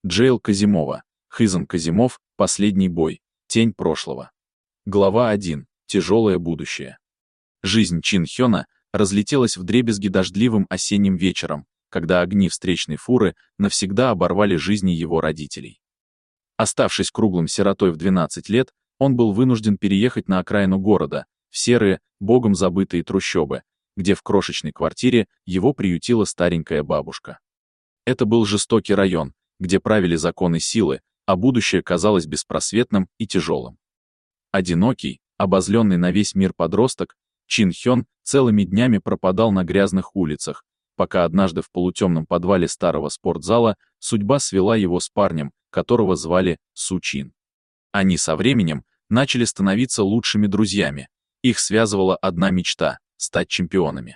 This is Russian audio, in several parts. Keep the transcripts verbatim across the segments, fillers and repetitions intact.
Джейл Казимова. Хызам Казимов. Последний бой. Тень прошлого. Глава один. Тяжелое будущее. Жизнь Чин Хёна разлетелась вдребезги дождливым осенним вечером, когда огни встречной фуры навсегда оборвали жизни его родителей. Оставшись круглым сиротой в двенадцать лет, он был вынужден переехать на окраину города, в серые, богом забытые трущобы, где в крошечной квартире его приютила старенькая бабушка. Это был жестокий район, где правили законы силы, а будущее казалось беспросветным и тяжелым. Одинокий, обозленный на весь мир подросток, Чин Хён целыми днями пропадал на грязных улицах, пока однажды в полутемном подвале старого спортзала судьба свела его с парнем, которого звали Су Чин. Они со временем начали становиться лучшими друзьями, их связывала одна мечта — стать чемпионами.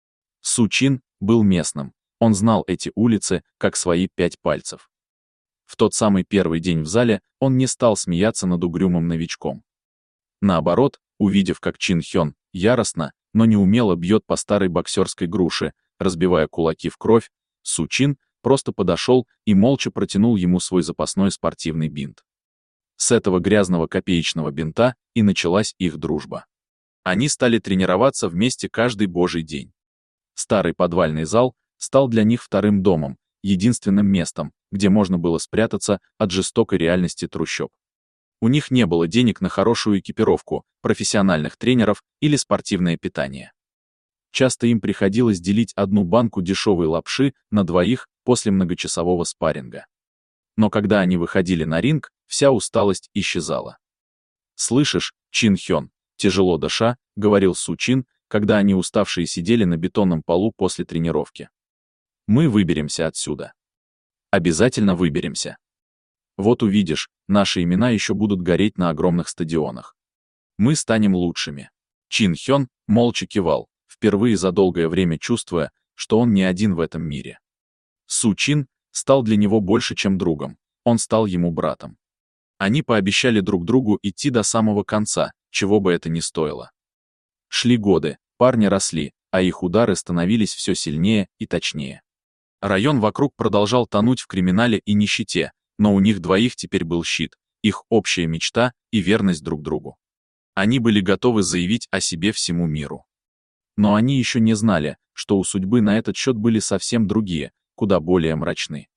Су Чин был местным, он знал эти улицы как свои пять пальцев. В тот самый первый день в зале он не стал смеяться над угрюмым новичком. Наоборот, увидев, как Чин Хён яростно, но неумело бьет по старой боксерской груше, разбивая кулаки в кровь, Су Чин просто подошел и молча протянул ему свой запасной спортивный бинт. С этого грязного копеечного бинта и началась их дружба. Они стали тренироваться вместе каждый божий день. Старый подвальный зал стал для них вторым домом, единственным местом, где можно было спрятаться от жестокой реальности трущоб. У них не было денег на хорошую экипировку, профессиональных тренеров или спортивное питание. Часто им приходилось делить одну банку дешевой лапши на двоих после многочасового спарринга. Но когда они выходили на ринг, вся усталость исчезала. «Слышишь, Чин Хён?» — тяжело дыша, говорил Су Чин, когда они уставшие сидели на бетонном полу после тренировки. «Мы выберемся отсюда. Обязательно выберемся. Вот увидишь, наши имена еще будут гореть на огромных стадионах. Мы станем лучшими». Чин Хён молча кивал, впервые за долгое время чувствуя, что он не один в этом мире. Су Чин стал для него больше, чем другом, он стал ему братом. Они пообещали друг другу идти до самого конца, чего бы это ни стоило. Шли годы, парни росли, а их удары становились все сильнее и точнее. Район вокруг продолжал тонуть в криминале и нищете, но у них двоих теперь был щит, их общая мечта и верность друг другу. Они были готовы заявить о себе всему миру. Но они еще не знали, что у судьбы на этот счет были совсем другие, куда более мрачны.